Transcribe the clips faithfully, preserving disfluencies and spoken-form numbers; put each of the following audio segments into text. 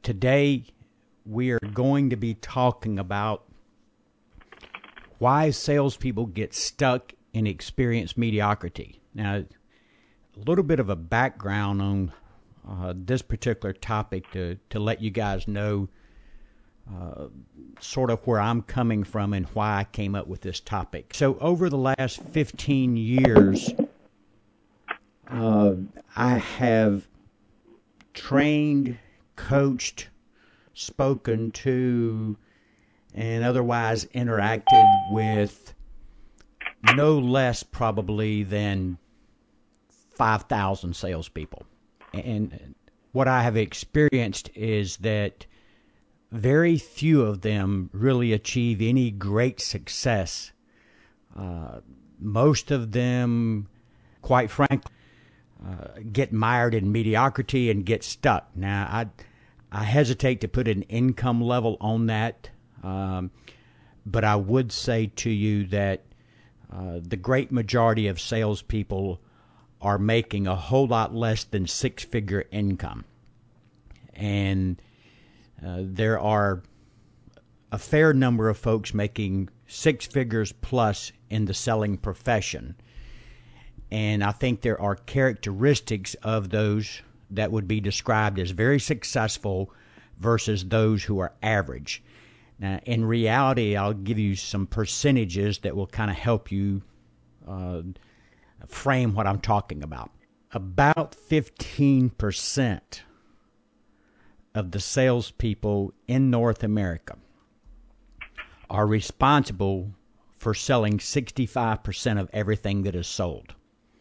Today, we are going to be talking about why salespeople get stuck and experience mediocrity. Now, a little bit of a background on uh, this particular topic to, to let you guys know uh, sort of where I'm coming from and why I came up with this topic. So over the last fifteen years, uh, I have trained, coached, spoken to, and otherwise interacted with no less probably than five thousand salespeople. And what I have experienced is that very few of them really achieve any great success. Uh, most of them, quite frankly, uh, get mired in mediocrity and get stuck. Now, I I hesitate to put an income level on that, um, but I would say to you that uh, the great majority of salespeople are making a whole lot less than six-figure income. And uh, there are a fair number of folks making six figures plus in the selling profession. And I think there are characteristics of those that would be described as very successful versus those who are average. Now, in reality, I'll give you some percentages that will kind of help you uh, frame what I'm talking about. About fifteen percent of the salespeople in North America are responsible for selling sixty-five percent of everything that is sold.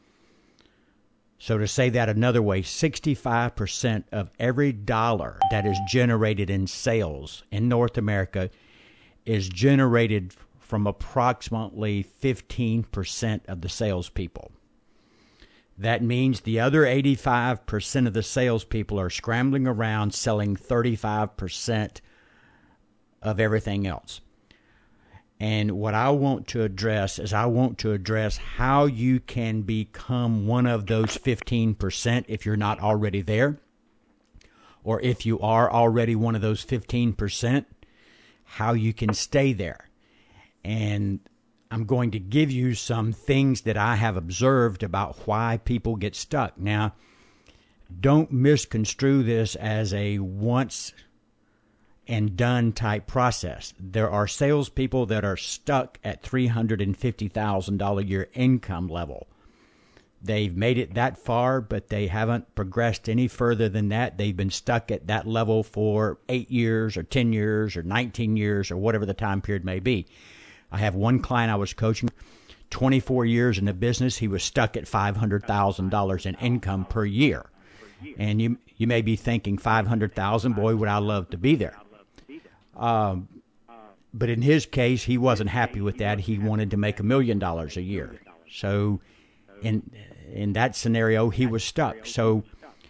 So to say that another way, sixty-five percent of every dollar that is generated in sales in North America is generated from approximately fifteen percent of the salespeople. That means the other eighty-five percent of the salespeople are scrambling around selling thirty-five percent of everything else. And what I want to address is I want to address how you can become one of those fifteen percent if you're not already there. Or if you are already one of those fifteen percent, how you can stay there. And I'm going to give you some things that I have observed about why people get stuck. Now, don't misconstrue this as a once and done type process. There are salespeople that are stuck at three hundred fifty thousand dollars a year income level. They've made it that far, but they haven't progressed any further than that. They've been stuck at that level for eight years or ten years or nineteen years or whatever the time period may be. I have one client I was coaching, twenty-four years in the business. He was stuck at five hundred thousand dollars in income per year. And you you may be thinking five hundred thousand dollars, boy, would I love to be there. Um, but in his case, he wasn't happy with that. He wanted to make a million dollars a year. So in in that scenario, he was stuck. So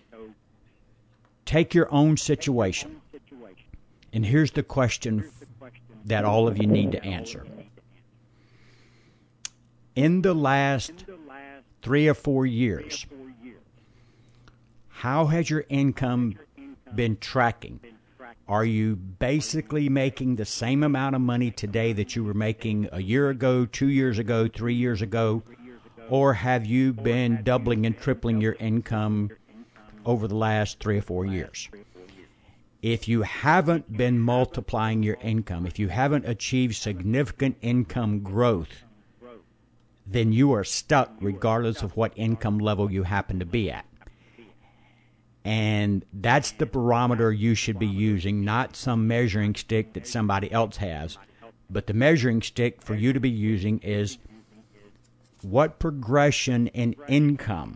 take your own situation. And here's the question that all of you need to answer. In the last three or four years, how has your income been tracking? Are you basically making the same amount of money today that you were making a year ago, two years ago, three years ago? Or have you been doubling and tripling your income over the last three or four years? If you haven't been multiplying your income, if you haven't achieved significant income growth, then you are stuck regardless of what income level you happen to be at. And that's the barometer you should be using, not some measuring stick that somebody else has. But the measuring stick for you to be using is what progression in income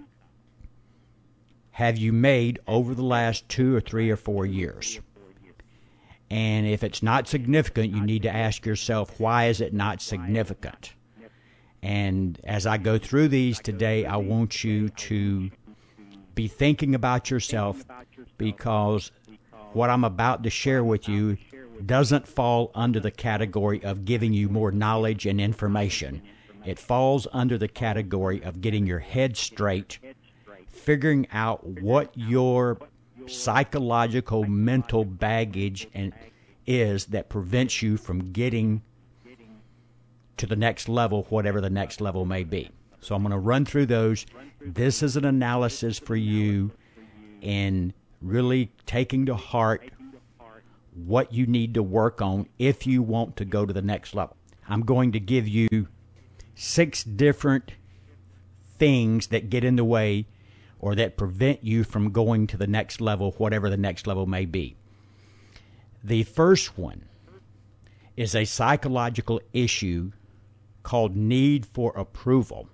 have you made over the last two or three or four years? And if it's not significant, you need to ask yourself, why is it not significant? And as I go through these today, I want you to be thinking about yourself, because what I'm about to share with you doesn't fall under the category of giving you more knowledge and information. It falls under the category of getting your head straight, figuring out what your psychological mental baggage and is that prevents you from getting to the next level, whatever the next level may be. So I'm going to run through those. This is an analysis for you in really taking to heart what you need to work on if you want to go to the next level. I'm going to give you six different things that get in the way or that prevent you from going to the next level, whatever the next level may be. The first one is a psychological issue called need for approval.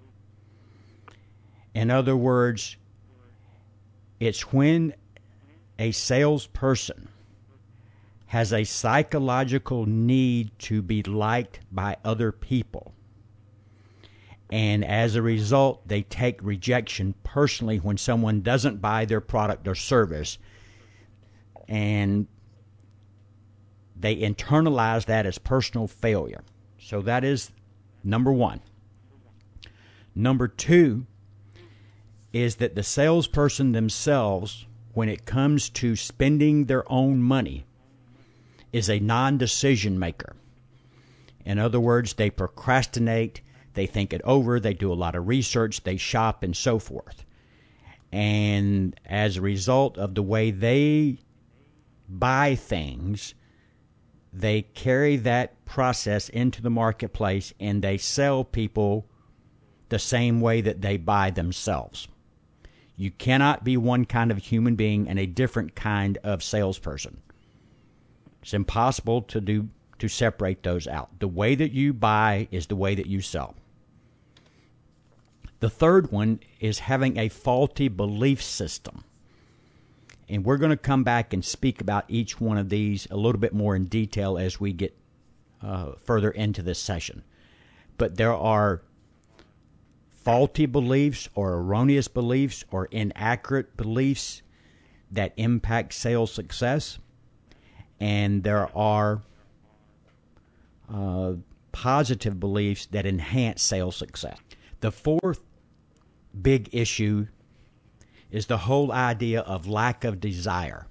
In other words, it's when a salesperson has a psychological need to be liked by other people. And as a result, they take rejection personally when someone doesn't buy their product or service. And they internalize that as personal failure. So that is number one. Number two is that the salesperson themselves, when it comes to spending their own money, is a non-decision maker. In other words, they procrastinate, they think it over, they do a lot of research, they shop, and so forth. And as a result of the way they buy things, they carry that process into the marketplace and they sell people the same way that they buy themselves. You cannot be one kind of human being and a different kind of salesperson. It's impossible to do to separate those out. The way that you buy is the way that you sell. The third one is having a faulty belief system. And we're going to come back and speak about each one of these a little bit more in detail as we get uh, further into this session. But there are faulty beliefs or erroneous beliefs or inaccurate beliefs that impact sales success. And there are uh, positive beliefs that enhance sales success. The fourth big issue is the whole idea of lack of desire.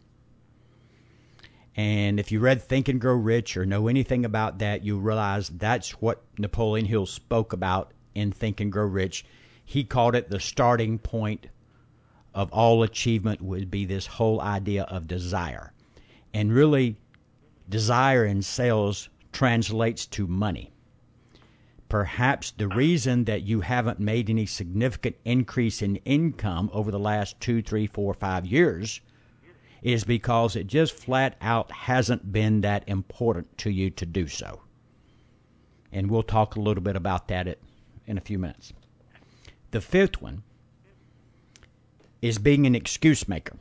And if you read Think and Grow Rich or know anything about that, you realize that's what Napoleon Hill spoke about in Think and Grow Rich. He called it the starting point of all achievement would be this whole idea of desire. And really, desire in sales translates to money. Perhaps the reason that you haven't made any significant increase in income over the last two, three, four, five years is because it just flat out hasn't been that important to you to do so. And we'll talk a little bit about that in a few minutes. The fifth one is being an excuse maker.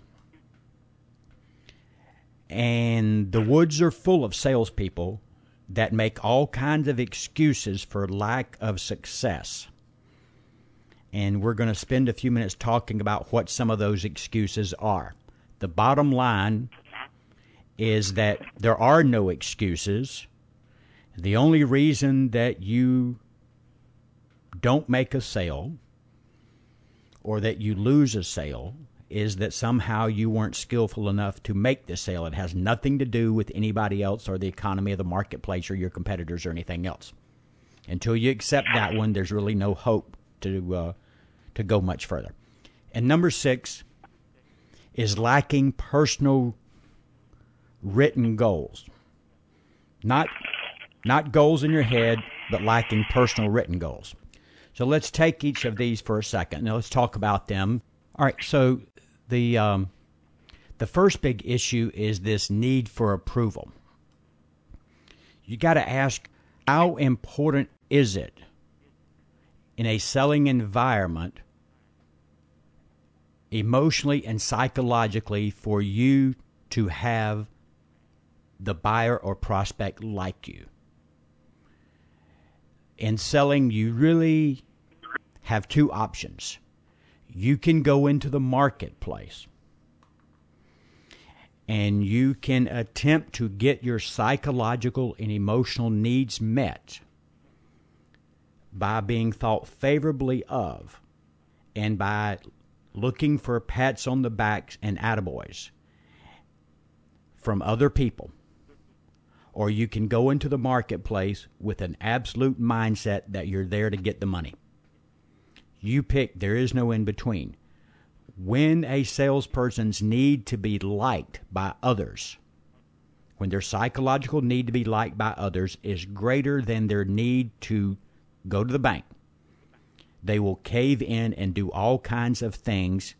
And the woods are full of salespeople that make all kinds of excuses for lack of success. And we're going to spend a few minutes talking about what some of those excuses are. The bottom line is that there are no excuses. The only reason that you don't make a sale or that you lose a sale is that somehow you weren't skillful enough to make the sale. It has nothing to do with anybody else or the economy of the marketplace or your competitors or anything else. Until you accept that one, there's really no hope to uh, to go much further. And number six is lacking personal written goals. Not not goals in your head, but lacking personal written goals. So let's take each of these for a second. Now let's talk about them. All right, so the um, the first big issue is this need for approval. You got to ask, how important is it in a selling environment, emotionally and psychologically, for you to have the buyer or prospect like you? In selling, you really have two options. You can go into the marketplace and you can attempt to get your psychological and emotional needs met by being thought favorably of and by looking for pats on the backs and attaboys from other people, or you can go into the marketplace with an absolute mindset that you're there to get the money. You pick. There is no in between. When a salesperson's need to be liked by others, when their psychological need to be liked by others is greater than their need to go to the bank, they will cave in and do all kinds of things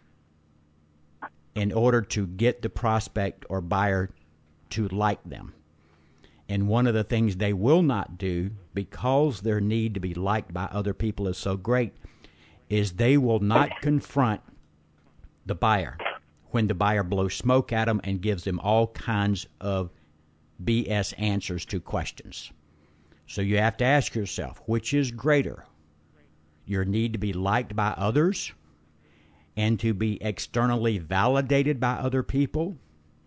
in order to get the prospect or buyer to like them. And one of the things they will not do, because their need to be liked by other people is so great, is they will not confront the buyer when the buyer blows smoke at them and gives them all kinds of B S answers to questions. So you have to ask yourself, which is greater? Your need to be liked by others and to be externally validated by other people,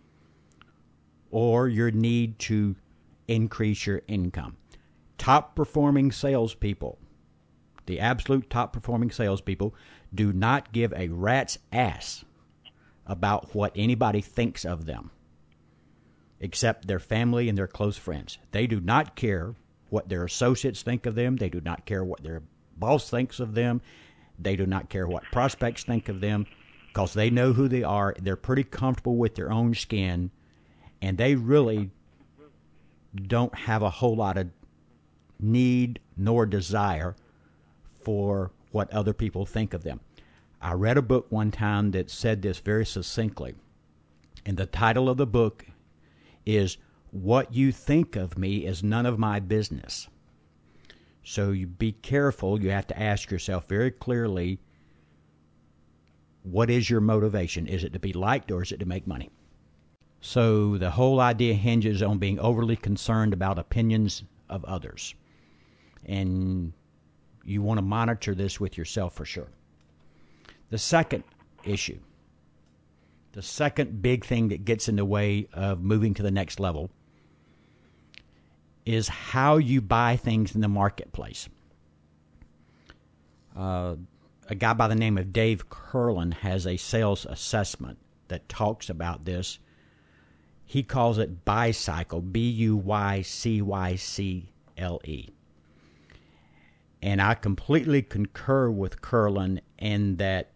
or your need to increase your income? Top performing salespeople, the absolute top performing salespeople, do not give a rat's ass about what anybody thinks of them, except their family and their close friends. They do not care what their associates think of them. They do not care what their boss thinks of them. They do not care what prospects think of them, because they know who they are. They're pretty comfortable with their own skin, and they really don't have a whole lot of need nor desire for what other people think of them. I read a book one time that said this very succinctly, and the title of the book is "What You Think of Me Is None of My Business." So you be careful. You have to ask yourself very clearly, what is your motivation? Is it to be liked, or is it to make money? So the whole idea hinges on being overly concerned about opinions of others. And you want to monitor this with yourself for sure. The second issue, the second big thing that gets in the way of moving to the next level, is how you buy things in the marketplace. Uh, a guy by the name of Dave Curlin has a sales assessment that talks about this. He calls it Bicycle, B U Y C Y C L E. And I completely concur with Curlin in that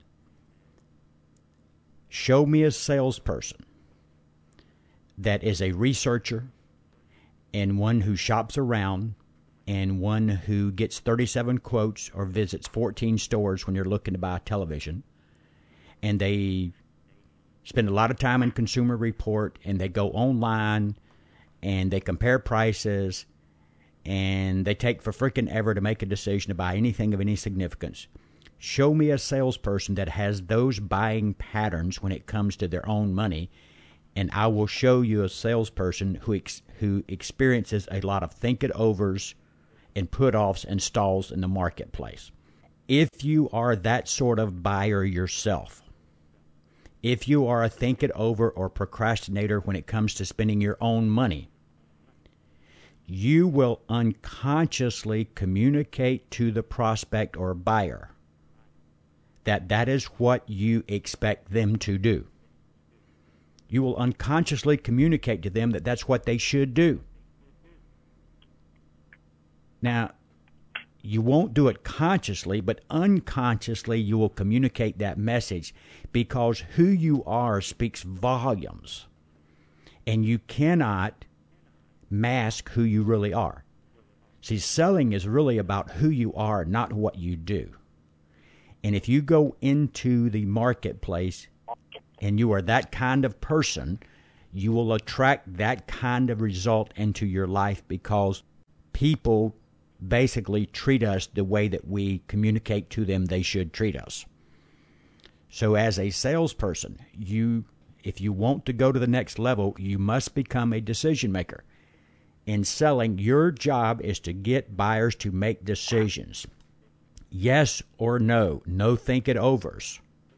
show me a salesperson that is a researcher and one who shops around and one who gets thirty-seven quotes or visits fourteen stores when you're looking to buy a television, and they spend a lot of time in Consumer Report, and they go online and they compare prices, and they take for freaking ever to make a decision to buy anything of any significance. Show me a salesperson that has those buying patterns when it comes to their own money, and I will show you a salesperson who ex- who experiences a lot of think-it-overs and put-offs and stalls in the marketplace. If you are that sort of buyer yourself, if you are a think-it-over or procrastinator when it comes to spending your own money, you will unconsciously communicate to the prospect or buyer that that is what you expect them to do. You will unconsciously communicate to them that that's what they should do. Now, you won't do it consciously, but unconsciously you will communicate that message, because who you are speaks volumes, and you cannot mask who you really are. See, selling is really about who you are, not what you do. And if you go into the marketplace and you are that kind of person, you will attract that kind of result into your life, because people basically treat us the way that we communicate to them they should treat us. So as a salesperson, you, if you want to go to the next level, you must become a decision maker. In selling, your job is to get buyers to make decisions. Yes or no, no think-it-overs.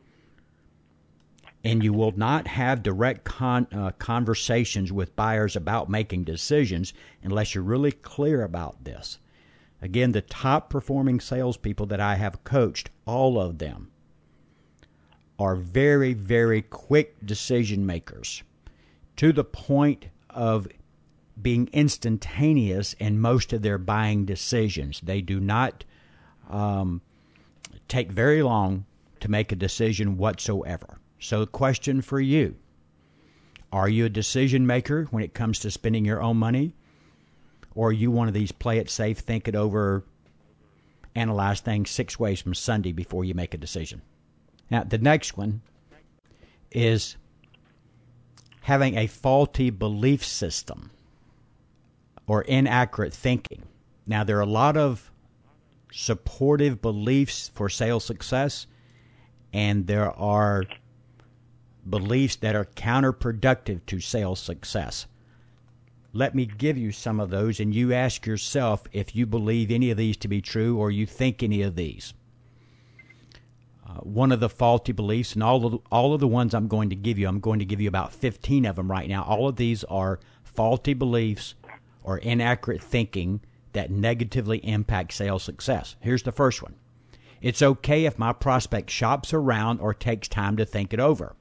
And you will not have direct con, uh, conversations with buyers about making decisions unless you're really clear about this. Again, the top performing salespeople that I have coached, all of them, are very, very quick decision makers to the point of being instantaneous in most of their buying decisions. They do not um, take very long to make a decision whatsoever. So the question for you, are you a decision maker when it comes to spending your own money? Or are you one of these play it safe, think it over, analyze things six ways from Sunday before you make a decision? Now, the next one is having a faulty belief system or inaccurate thinking. Now, there are a lot of supportive beliefs for sales success, and there are beliefs that are counterproductive to sales success. Let me give you some of those, and you ask yourself if you believe any of these to be true or you think any of these. Uh, one of the faulty beliefs, and all of the, all of the ones I'm going to give you, I'm going to give you about fifteen of them right now. All of these are faulty beliefs or inaccurate thinking that negatively impact sales success. Here's the first one. It's okay if my prospect shops around or takes time to think it over.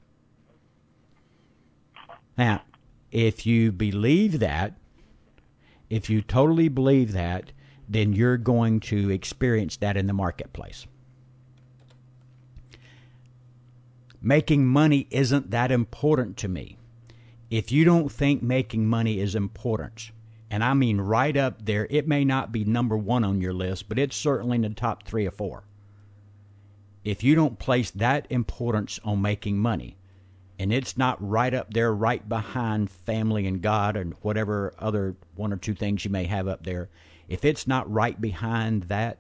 Now, if you believe that, if you totally believe that, then you're going to experience that in the marketplace. Making money isn't that important to me. If you don't think making money is important, and I mean right up there, it may not be number one on your list, but it's certainly in the top three or four. If you don't place that importance on making money, and it's not right up there, right behind family and God and whatever other one or two things you may have up there, if it's not right behind that,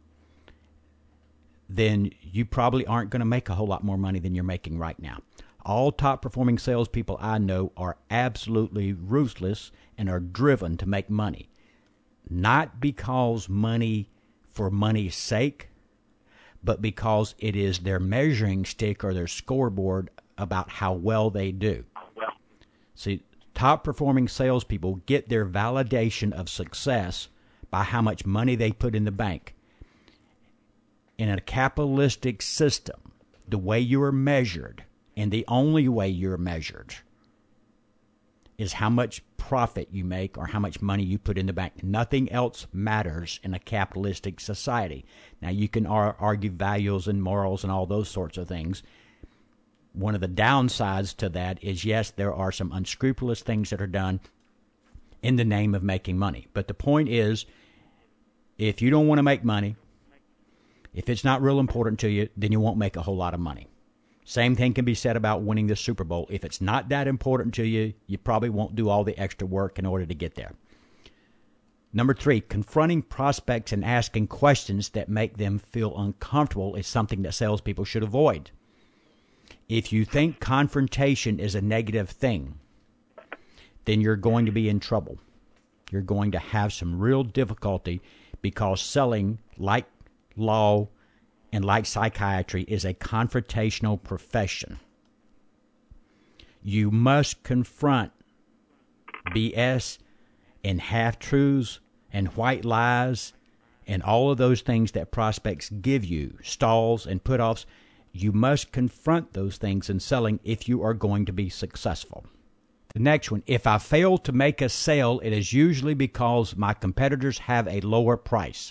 then you probably aren't going to make a whole lot more money than you're making right now. All top performing salespeople I know are absolutely ruthless and are driven to make money. Not because money for money's sake, but because it is their measuring stick or their scoreboard about how well they do. See, top performing salespeople get their validation of success by how much money they put in the bank. In a capitalistic system, the way you are measured, and the only way you're measured, is how much profit you make or how much money you put in the bank. Nothing else matters in a capitalistic society. Now, you can ar- argue values and morals and all those sorts of things. One of the downsides to that is, yes, there are some unscrupulous things that are done in the name of making money. But the point is, if you don't want to make money, if it's not real important to you, then you won't make a whole lot of money. Same thing can be said about winning the Super Bowl. If it's not that important to you, you probably won't do all the extra work in order to get there. Number three, confronting prospects and asking questions that make them feel uncomfortable is something that salespeople should avoid. If you think confrontation is a negative thing, then you're going to be in trouble. You're going to have some real difficulty because selling, like law and like psychiatry, is a confrontational profession. You must confront B S and half-truths and white lies and all of those things that prospects give you, stalls and put-offs. You must confront those things in selling if you are going to be successful. The next one, if I fail to make a sale, it is usually because my competitors have a lower price.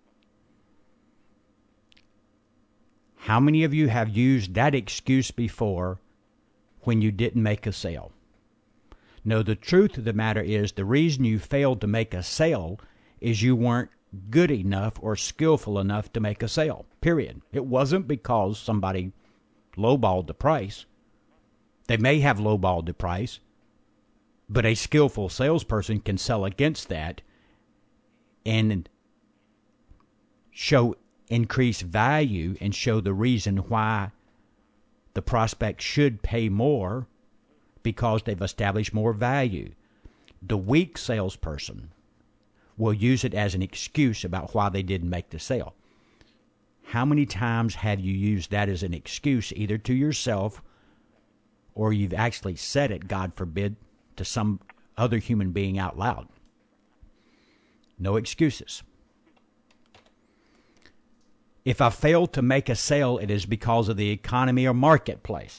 How many of you have used that excuse before when you didn't make a sale? No, the truth of the matter is the reason you failed to make a sale is you weren't good enough or skillful enough to make a sale, period. It wasn't because somebody lowballed the price. They may have lowballed the price, but a skillful salesperson can sell against that and show increased value and show the reason why the prospect should pay more because they've established more value. The weak salesperson will use it as an excuse about why they didn't make the sale. How many times have you used that as an excuse, either to yourself or you've actually said it, God forbid, to some other human being out loud? No excuses. If I fail to make a sale, it is because of the economy or marketplace.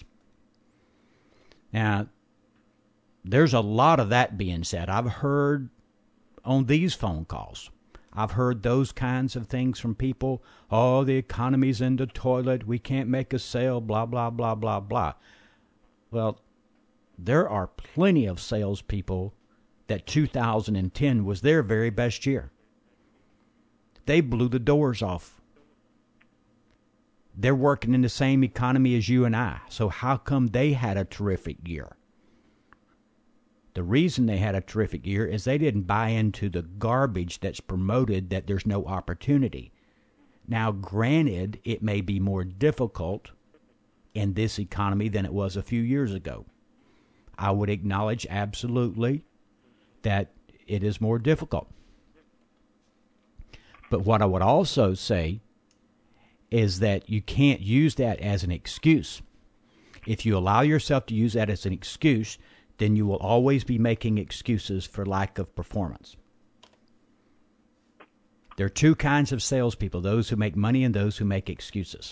Now, there's a lot of that being said. I've heard on these phone calls, I've heard those kinds of things from people. Oh, the economy's in the toilet. We can't make a sale, blah, blah, blah, blah, blah. Well, there are plenty of salespeople that two thousand ten was their very best year. They blew the doors off. They're working in the same economy as you and I. So how come they had a terrific year? The reason they had a terrific year is they didn't buy into the garbage that's promoted that there's no opportunity. Now, granted, it may be more difficult in this economy than it was a few years ago. I would acknowledge absolutely that it is more difficult. But what I would also say is that you can't use that as an excuse. If you allow yourself to use that as an excuse, then you will always be making excuses for lack of performance. There are two kinds of salespeople, those who make money and those who make excuses.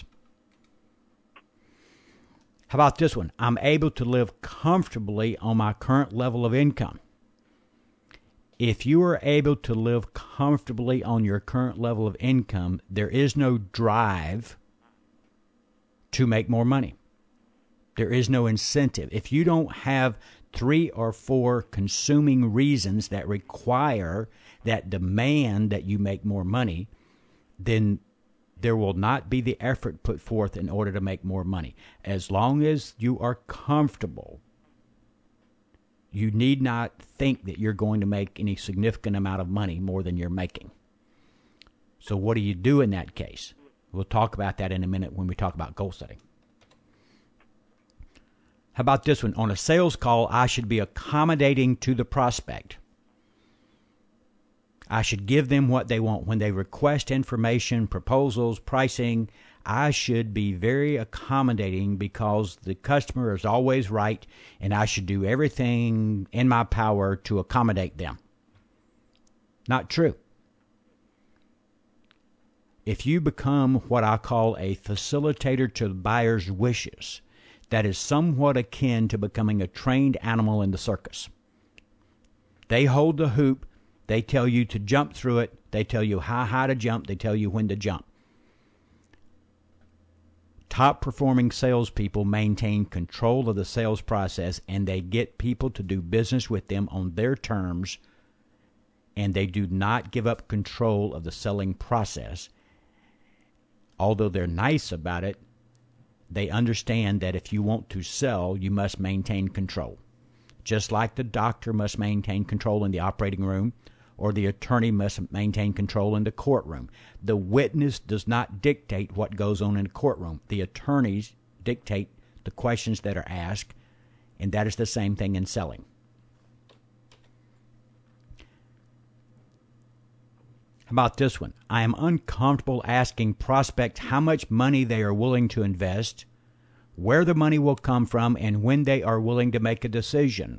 How about this one? I'm able to live comfortably on my current level of income. If you are able to live comfortably on your current level of income, there is no drive to make more money. There is no incentive. If you don't have three or four consuming reasons that require, that demand that you make more money, then there will not be the effort put forth in order to make more money. As long as you are comfortable, you need not think that you're going to make any significant amount of money more than you're making. So what do you do in that case? We'll talk about that in a minute when we talk about goal setting. How about this one? On a sales call, I should be accommodating to the prospect. I should give them what they want. When they request information, proposals, pricing, I should be very accommodating because the customer is always right, and I should do everything in my power to accommodate them. Not true. If you become what I call a facilitator to the buyer's wishes, that is somewhat akin to becoming a trained animal in the circus. They hold the hoop. They tell you to jump through it. They tell you how high to jump. They tell you when to jump. Top performing salespeople maintain control of the sales process, and they get people to do business with them on their terms, and they do not give up control of the selling process. Although they're nice about it, they understand that if you want to sell, you must maintain control. Just like the doctor must maintain control in the operating room, or the attorney must maintain control in the courtroom. The witness does not dictate what goes on in the courtroom. The attorneys dictate the questions that are asked, and that is the same thing in selling. How about this one? I am uncomfortable asking prospects how much money they are willing to invest, where the money will come from, and when they are willing to make a decision.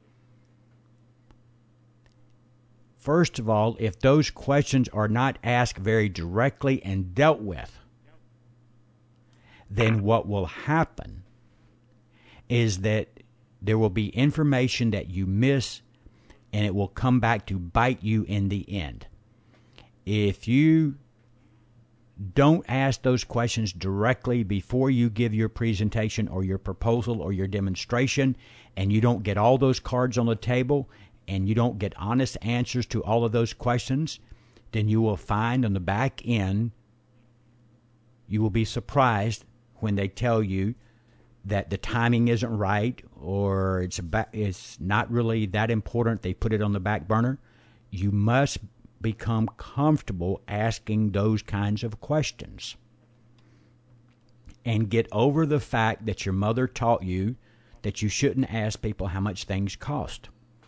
First of all, if those questions are not asked very directly and dealt with, then what will happen is that there will be information that you miss, and it will come back to bite you in the end. If you don't ask those questions directly before you give your presentation or your proposal or your demonstration, and you don't get all those cards on the table, and you don't get honest answers to all of those questions, then you will find on the back end, you will be surprised when they tell you that the timing isn't right, or it's about, it's not really that important. They put it on the back burner. You must become comfortable asking those kinds of questions and get over the fact that your mother taught you that you shouldn't ask people how much things cost.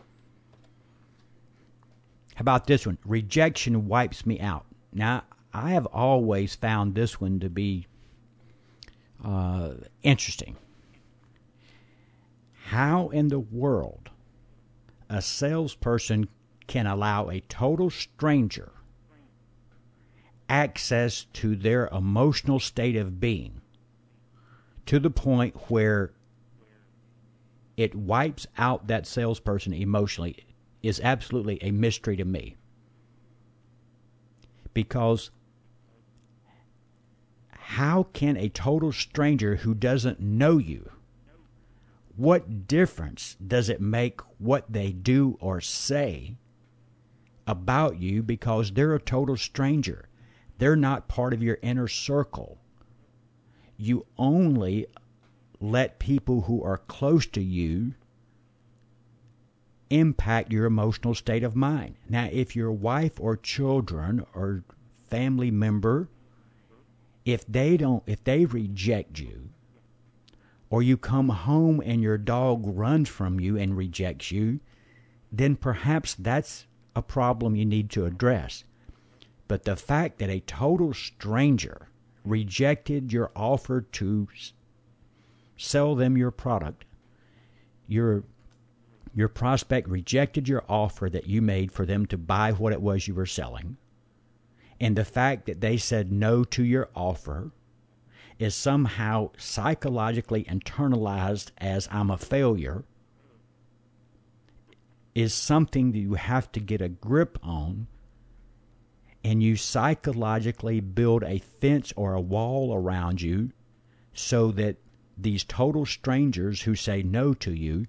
How about this one? Rejection wipes me out. Now, I have always found this one to be uh, interesting. How in the world a salesperson can allow a total stranger access to their emotional state of being to the point where it wipes out that salesperson emotionally is absolutely a mystery to me. Because how can a total stranger who doesn't know you, what difference does it make what they do or say about you because they're a total stranger? They're not part of your inner circle. You only let people who are close to you impact your emotional state of mind. Now, if your wife or children or family member, if they don't, if they reject you, or you come home and your dog runs from you and rejects you, then perhaps that's a problem you need to address. But the fact that a total stranger rejected your offer to sell them your product, your your prospect rejected your offer that you made for them to buy what it was you were selling, and the fact that they said no to your offer is somehow psychologically internalized as I'm a failure, is something that you have to get a grip on, and you psychologically build a fence or a wall around you so that these total strangers who say no to you,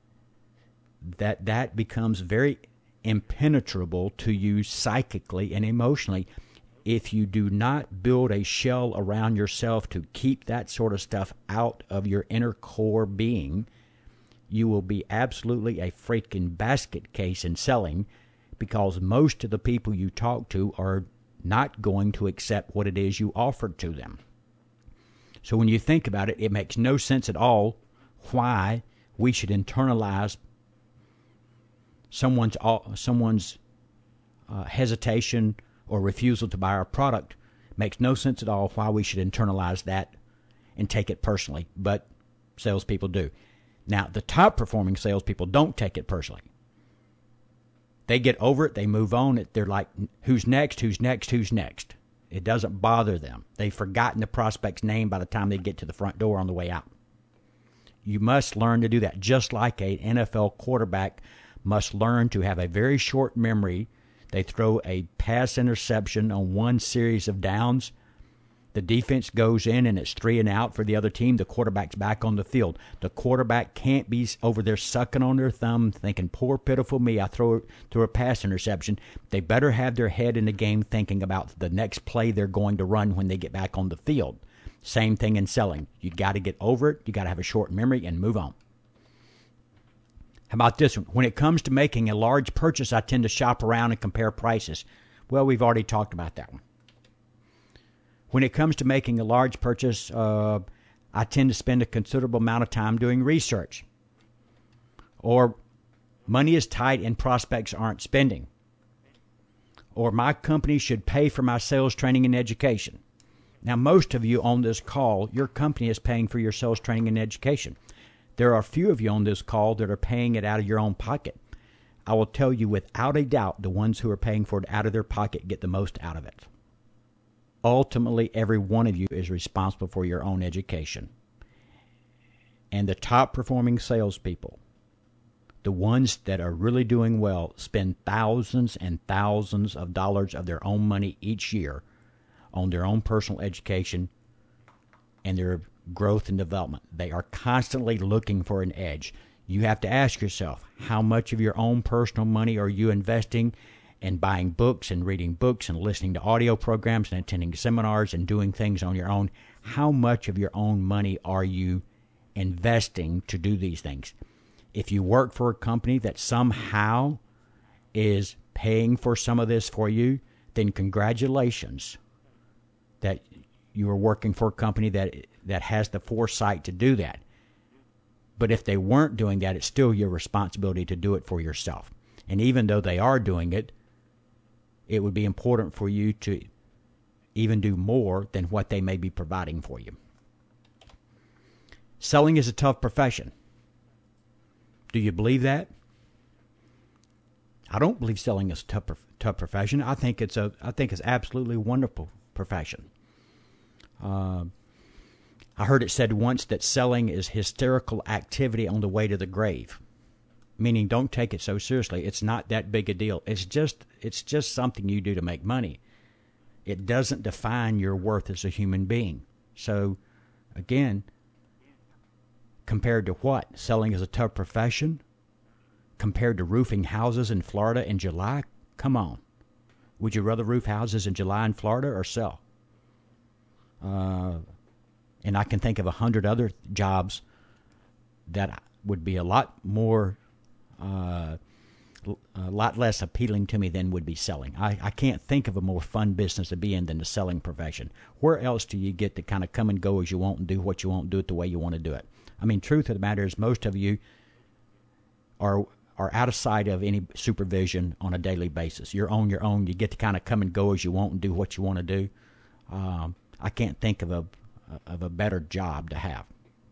that that becomes very impenetrable to you psychically and emotionally. If you do not build a shell around yourself to keep that sort of stuff out of your inner core being, you will be absolutely a freaking basket case in selling, because most of the people you talk to are not going to accept what it is you offered to them. So when you think about it, it makes no sense at all why we should internalize someone's someone's uh, hesitation or refusal to buy our product. Makes no sense at all why we should internalize that and take it personally, but salespeople do. Now, the top performing salespeople don't take it personally. They get over it, they move on. They're like, who's next, who's next, who's next? It doesn't bother them. They've forgotten the prospect's name by the time they get to the front door on the way out. You must learn to do that, just like an N F L quarterback must learn to have a very short memory. They throw a pass interception on one series of downs. The defense goes in and it's three and out for the other team. The quarterback's back on the field. The quarterback can't be over there sucking on their thumb thinking, poor, pitiful me, I throw, throw a pass interception. They better have their head in the game thinking about the next play they're going to run when they get back on the field. Same thing in selling. You got to get over it. You got to have a short memory and move on. How about this one? When it comes to making a large purchase, I tend to shop around and compare prices. Well, we've already talked about that one. When it comes to making a large purchase, uh, I tend to spend a considerable amount of time doing research. Or money is tight and prospects aren't spending. Or my company should pay for my sales training and education. Now, most of you on this call, your company is paying for your sales training and education. There are a few of you on this call that are paying it out of your own pocket. I will tell you without a doubt, the ones who are paying for it out of their pocket get the most out of it. Ultimately, every one of you is responsible for your own education. And the top performing salespeople, the ones that are really doing well, spend thousands and thousands of dollars of their own money each year on their own personal education and their growth and development. They are constantly looking for an edge. You have to ask yourself, how much of your own personal money are you investing in buying books and reading books and listening to audio programs and attending seminars and doing things on your own? How much of your own money are you investing to do these things? If you work for a company that somehow is paying for some of this for you, then congratulations that you are working for a company that that has the foresight to do that. But if they weren't doing that, it's still your responsibility to do it for yourself. And even though they are doing it, it would be important for you to even do more than what they may be providing for you. Selling is a tough profession. Do you believe that? I don't believe selling is a tough, tough profession. I think it's a I think it's absolutely wonderful profession. Uh, I heard it said once that selling is hysterical activity on the way to the grave, meaning don't take it so seriously. It's not that big a deal. It's just it's just something you do to make money. It doesn't define your worth as a human being. So, again, compared to what? Selling is a tough profession? Compared to roofing houses in Florida in July? Come on. Would you rather roof houses in July in Florida or sell? Uh, and I can think of a hundred other jobs that would be a lot more, uh, a lot less appealing to me than would be selling. I, I can't think of a more fun business to be in than the selling profession. Where else do you get to kind of come and go as you want and do what you want, do it the way you want to do it? I mean, truth of the matter is most of you are are out of sight of any supervision on a daily basis. You're on your own. You get to kind of come and go as you want and do what you want to do. Um, I can't think of a of a better job to have.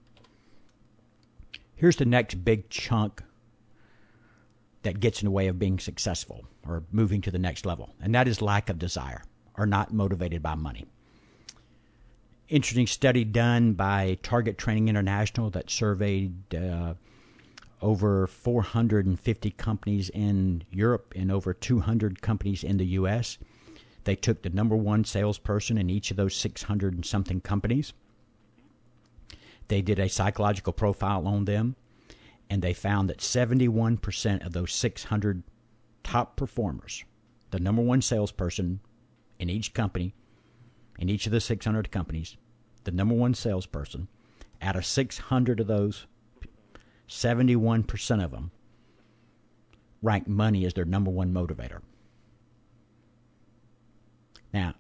Here's the next big chunk that gets in the way of being successful or moving to the next level, and that is lack of desire or not motivated by money. Interesting study done by Target Training International that surveyed uh, over four hundred fifty companies in Europe and over two hundred companies in the U S. They took the number one salesperson in each of those six hundred and something companies. They did a psychological profile on them, and they found that seventy-one percent of those six hundred top performers, the number one salesperson in each company, in each of the six hundred companies, the number one salesperson, out of six hundred of those, seventy-one percent of them rank money as their number one motivator. Now,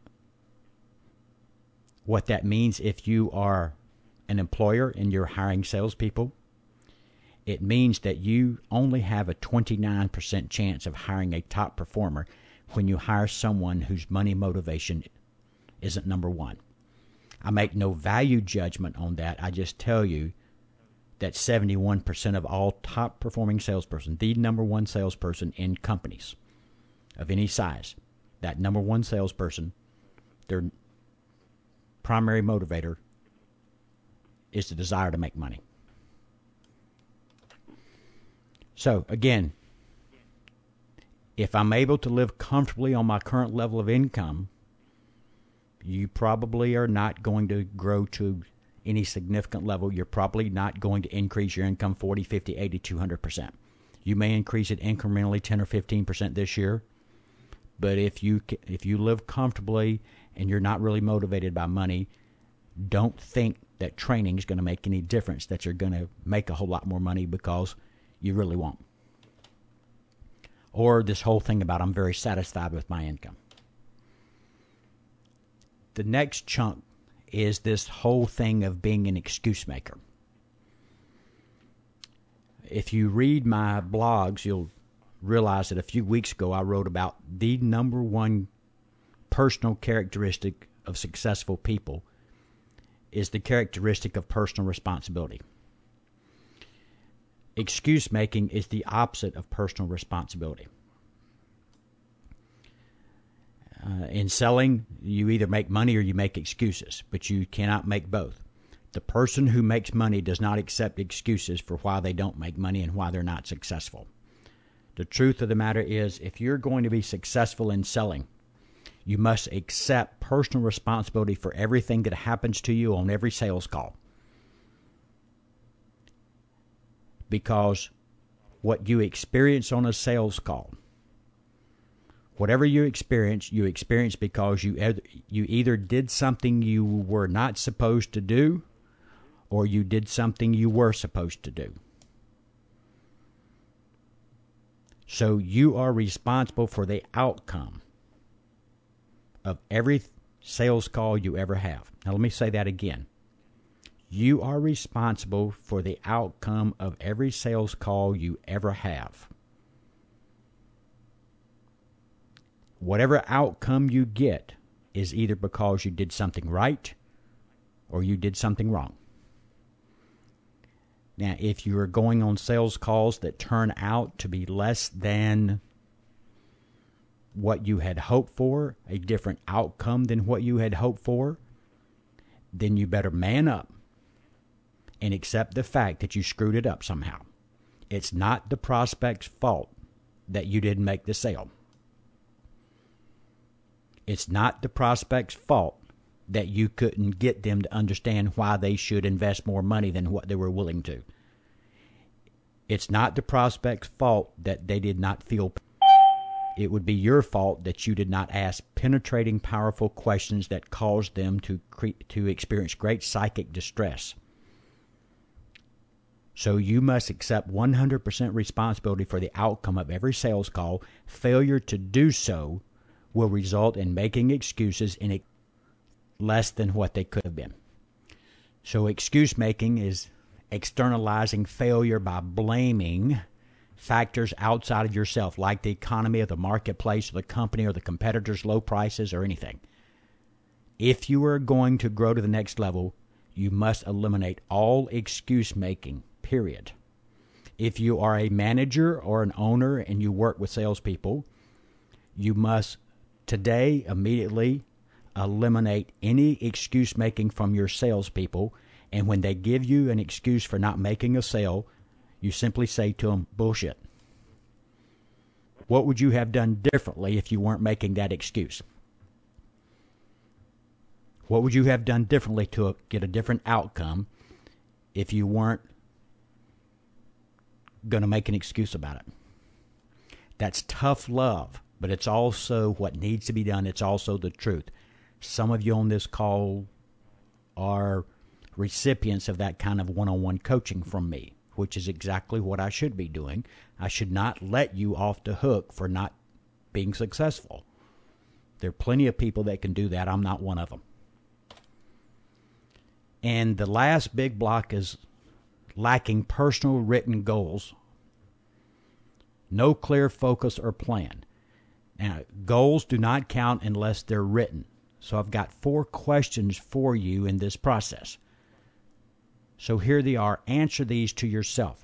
what that means if you are an employer and you're hiring salespeople, it means that you only have a twenty-nine percent chance of hiring a top performer when you hire someone whose money motivation isn't number one. I make no value judgment on that. I just tell you that seventy-one percent of all top performing salesperson, the number one salesperson in companies of any size, that number one salesperson, their primary motivator is the desire to make money. So, again, if I'm able to live comfortably on my current level of income, you probably are not going to grow to any significant level. You're probably not going to increase your income forty, fifty, eighty, two hundred percent. You may increase it incrementally ten or fifteen percent this year. But if you if you live comfortably and you're not really motivated by money, don't think that training is going to make any difference, that you're going to make a whole lot more money, because you really won't. Or this whole thing about I'm very satisfied with my income. The next chunk is this whole thing of being an excuse maker. If you read my blogs, you'll realize that a few weeks ago I wrote about the number one personal characteristic of successful people is the characteristic of personal responsibility. Excuse making is the opposite of personal responsibility. Uh, in selling, you either make money or you make excuses, but you cannot make both. The person who makes money does not accept excuses for why they don't make money and why they're not successful. The truth of the matter is, if you're going to be successful in selling, you must accept personal responsibility for everything that happens to you on every sales call. Because what you experience on a sales call, whatever you experience, you experience because you you either did something you were not supposed to do, or you did something you were supposed to do. So you are responsible for the outcome of every sales call you ever have. Now let me say that again. You are responsible for the outcome of every sales call you ever have. Whatever outcome you get is either because you did something right or you did something wrong. Now, if you are going on sales calls that turn out to be less than what you had hoped for, a different outcome than what you had hoped for, then you better man up and accept the fact that you screwed it up somehow. It's not the prospect's fault that you didn't make the sale. It's not the prospect's fault that you couldn't get them to understand why they should invest more money than what they were willing to. It's not the prospect's fault that they did not feel. It would be your fault that you did not ask penetrating, powerful questions that caused them to cre- to experience great psychic distress. So you must accept one hundred percent responsibility for the outcome of every sales call. Failure to do so will result in making excuses in it less than what they could have been. So excuse making is externalizing failure by blaming factors outside of yourself, like the economy or the marketplace or the company or the competitors' low prices or anything. If you are going to grow to the next level, you must eliminate all excuse making, period. If you are a manager or an owner and you work with salespeople, you must today immediately eliminate any excuse making from your salespeople. And when they give you an excuse for not making a sale, you simply say to them, bullshit. What would you have done differently if you weren't making that excuse? What would you have done differently to get a different outcome if you weren't going to make an excuse about it? That's tough love, but it's also what needs to be done. It's also the truth. Some of you on this call are recipients of that kind of one-on-one coaching from me, which is exactly what I should be doing. I should not let you off the hook for not being successful. There are plenty of people that can do that. I'm not one of them. And the last big block is lacking personal written goals. No clear focus or plan. Now, goals do not count unless they're written. So I've got four questions for you in this process. So here they are. Answer these to yourself.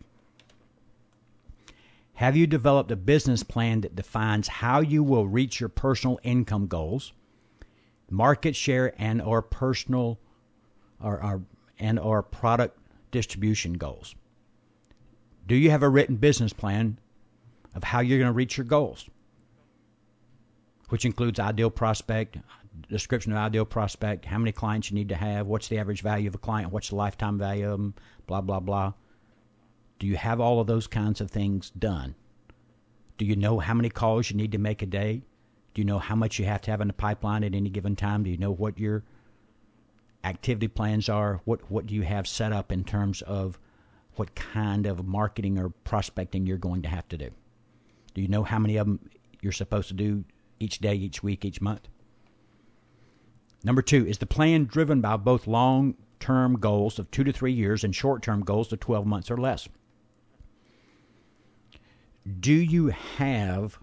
Have you developed a business plan that defines how you will reach your personal income goals, market share, and or personal or, or and or product distribution goals? Do you have a written business plan of how you're going to reach your goals, which includes ideal prospect, description of ideal prospect, how many clients you need to have, what's the average value of a client, what's the lifetime value of them, blah, blah, blah. Do you have all of those kinds of things done? Do you know how many calls you need to make a day? Do you know how much you have to have in the pipeline at any given time? Do you know what your activity plans are? What what do you have set up in terms of what kind of marketing or prospecting you're going to have to do? Do you know how many of them you're supposed to do each day, each week, each month? Number two, is the plan driven by both long-term goals of two to three years and short-term goals of twelve months or less? Do you have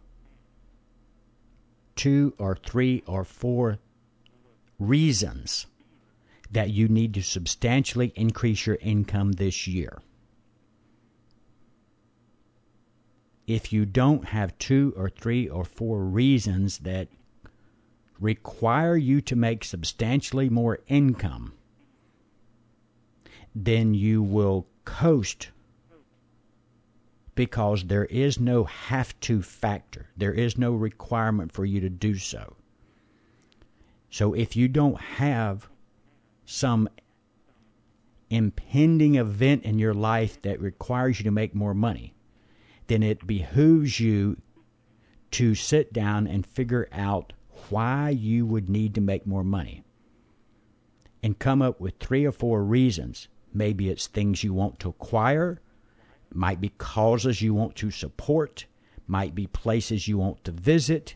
two or three or four reasons that you need to substantially increase your income this year? If you don't have two or three or four reasons that require you to make substantially more income, then you will coast, because there is no have to factor. There is no requirement for you to do so. So if you don't have some impending event in your life that requires you to make more money, then it behooves you to sit down and figure out why you would need to make more money and come up with three or four reasons. Maybe it's things you want to acquire, might be causes you want to support, might be places you want to visit,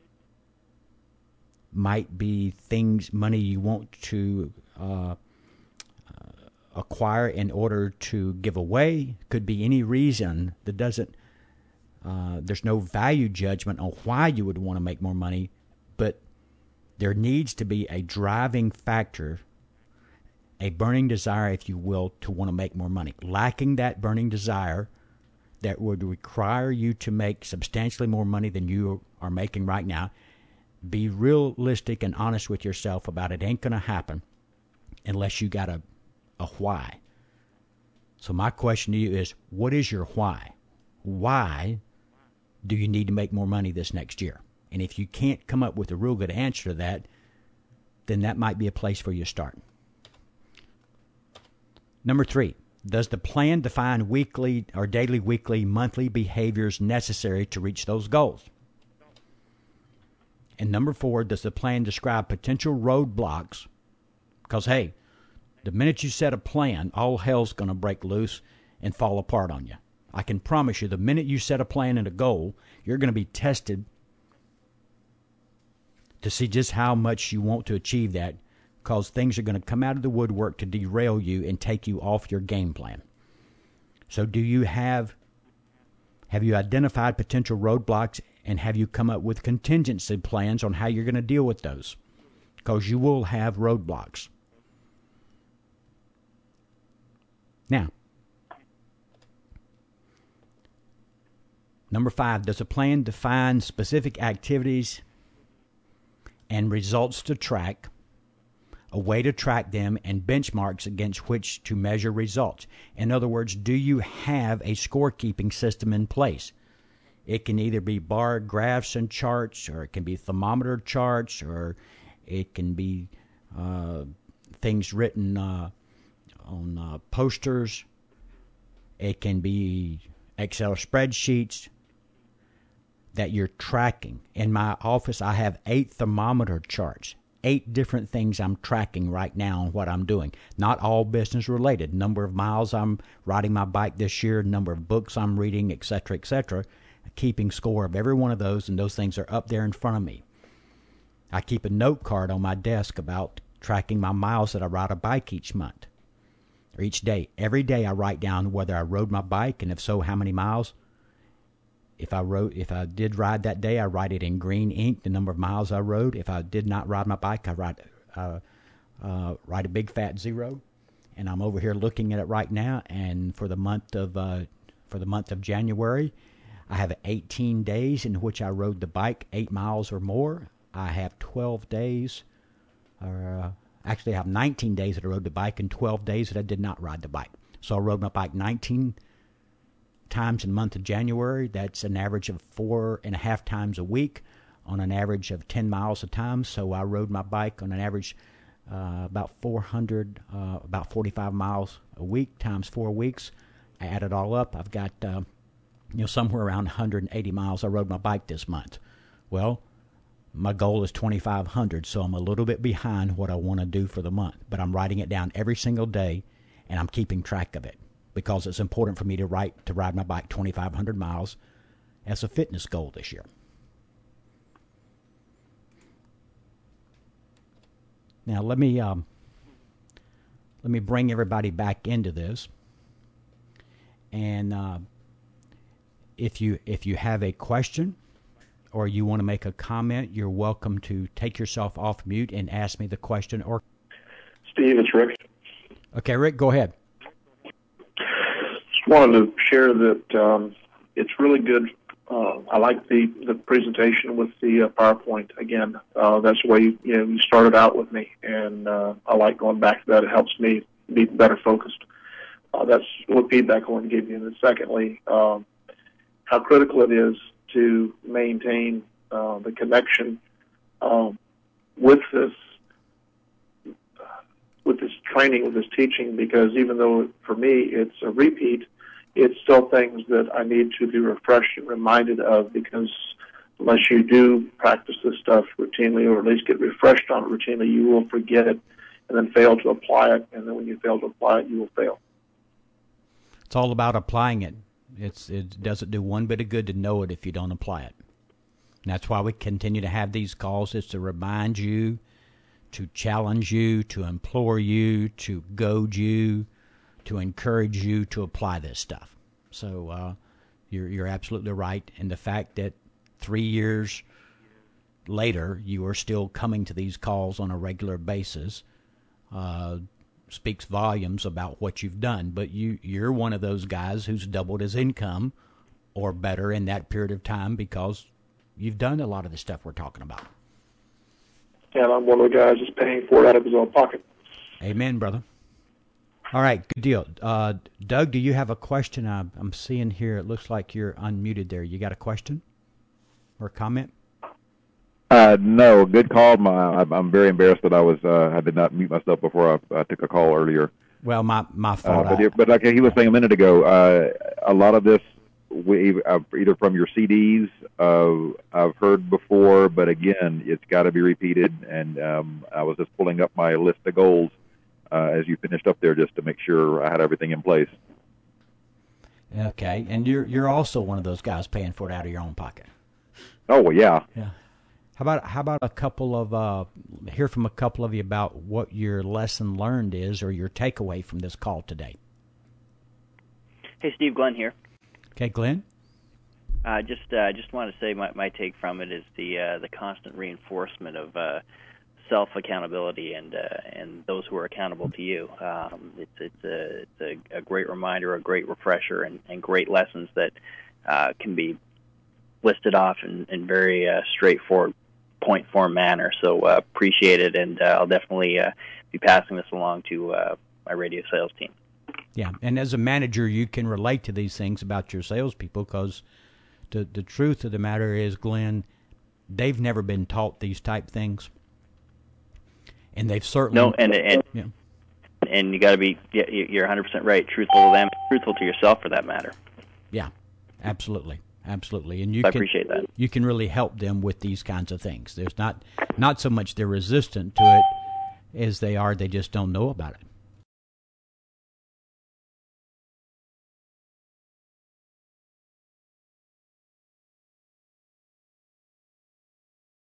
might be things, money you want to uh, uh, acquire in order to give away. Could be any reason that doesn't, uh, there's no value judgment on why you would want to make more money, but there needs to be a driving factor, a burning desire, if you will, to want to make more money. Lacking that burning desire, that would require you to make substantially more money than you are making right now. Be realistic and honest with yourself about it. Ain't going to happen unless you got a, a why. So my question to you is, what is your why? Why do you need to make more money this next year? And if you can't come up with a real good answer to that, then that might be a place for you to start. Number three, does the plan define weekly or daily, weekly, monthly behaviors necessary to reach those goals? And number four, does the plan describe potential roadblocks? Because, hey, the minute you set a plan, all hell's going to break loose and fall apart on you. I can promise you, the minute you set a plan and a goal, you're going to be tested to see just how much you want to achieve that, because things are going to come out of the woodwork to derail you and take you off your game plan. So do you have, have you identified potential roadblocks, and have you come up with contingency plans on how you're going to deal with those? Because you will have roadblocks. Now, number five, does a plan define specific activities and results to track, a way to track them, and benchmarks against which to measure results? In other words, do you have a scorekeeping system in place? It can either be bar graphs and charts, or it can be thermometer charts, or it can be uh, things written uh, on uh, posters. It can be Excel spreadsheets that you're tracking. In my office, I have eight thermometer charts, eight different things I'm tracking right now on what I'm doing. Not all business related. Number of miles I'm riding my bike this year, number of books I'm reading, et cetera, et cetera. Keeping score of every one of those, and those things are up there in front of me. I keep a note card on my desk about tracking my miles that I ride a bike each month or each day. Every day I write down whether I rode my bike, and if so, how many miles. If I rode, if I did ride that day, I write it in green ink, the number of miles I rode. If I did not ride my bike, I write uh, uh, write a big fat zero. And I'm over here looking at it right now. And for the month of uh, for the month of January, I have eighteen days in which I rode the bike eight miles or more. I have twelve days, or uh, actually I have nineteen days that I rode the bike and twelve days that I did not ride the bike. So I rode my bike nineteen times in the month of January. That's an average of four and a half times a week on an average of ten miles a time. So I rode my bike on an average uh, about four hundred, uh, about forty-five miles a week times four weeks. I add it all up. I've got... Uh, you know, somewhere around one hundred eighty miles I rode my bike this month. Well, my goal is twenty-five hundred, so I'm a little bit behind what I want to do for the month. But I'm writing it down every single day, and I'm keeping track of it because it's important for me to write to ride my bike twenty-five hundred miles as a fitness goal this year. Now, let me um, let me bring everybody back into this, and uh, If you if you have a question or you want to make a comment, you're welcome to take yourself off mute and ask me the question. Or Steve, it's Rick. Okay, Rick, go ahead. Just wanted to share that um, it's really good. Uh, I like the, the presentation with the uh, PowerPoint. Again, uh, that's the way you, you know you started out with me, and uh, I like going back to that. It helps me be better focused. Uh, that's what feedback I want to give you. And then secondly, um, how critical it is to maintain uh, the connection um, with this with this training, with this teaching, because even though for me it's a repeat, it's still things that I need to be refreshed and reminded of, because unless you do practice this stuff routinely, or at least get refreshed on it routinely, you will forget it and then fail to apply it, and then when you fail to apply it, you will fail. It's all about applying it. It's, it doesn't do one bit of good to know it if you don't apply it. And that's why we continue to have these calls, is to remind you, to challenge you, to implore you, to goad you, to encourage you to apply this stuff. So uh, you're, you're absolutely right. And the fact that three years later you are still coming to these calls on a regular basis uh, speaks volumes about what you've done. But you, you're one of those guys who's doubled his income or better in that period of time because you've done a lot of the stuff we're talking about. And I'm one of the guys that's paying for it out of his own pocket. Amen, brother. All right, good deal. Uh, Doug, do you have a question? I'm, I'm seeing here, it looks like you're unmuted there. You got a question or a comment? Uh, no, good call. My, I'm very embarrassed that I was uh, I did not mute myself before I, I took a call earlier. Well, my my fault. Uh, but, I, but like he was saying a minute ago, uh, a lot of this we uh, either from your C Ds uh, I've heard before, but again, it's got to be repeated. And um, I was just pulling up my list of goals uh, as you finished up there, just to make sure I had everything in place. Okay, and you're you're also one of those guys paying for it out of your own pocket. Oh well, yeah. Yeah. How about how about a couple of uh, hear from a couple of you about what your lesson learned is or your takeaway from this call today? Hey, Steve, Glenn here. Okay, Glenn. I uh, just uh, just want to say my, my take from it is the uh, the constant reinforcement of uh, self accountability and uh, and those who are accountable to you. Um, it's it's a it's a, a great reminder, a great refresher, and, and great lessons that uh, can be listed off in, in very uh, straightforward point form manner. So uh, appreciate it, and uh, I'll definitely uh, be passing this along to uh, my radio sales team. Yeah, and as a manager, you can relate to these things about your salespeople because the the truth of the matter is, Glenn, they've never been taught these type things, and they've certainly no, and and yeah. and you got to be you're one hundred percent right, truthful to them, truthful to yourself for that matter. Yeah, absolutely. Absolutely, and you I can, appreciate that. You can really help them with these kinds of things. There's not not so much they're resistant to it as they are they just don't know about it.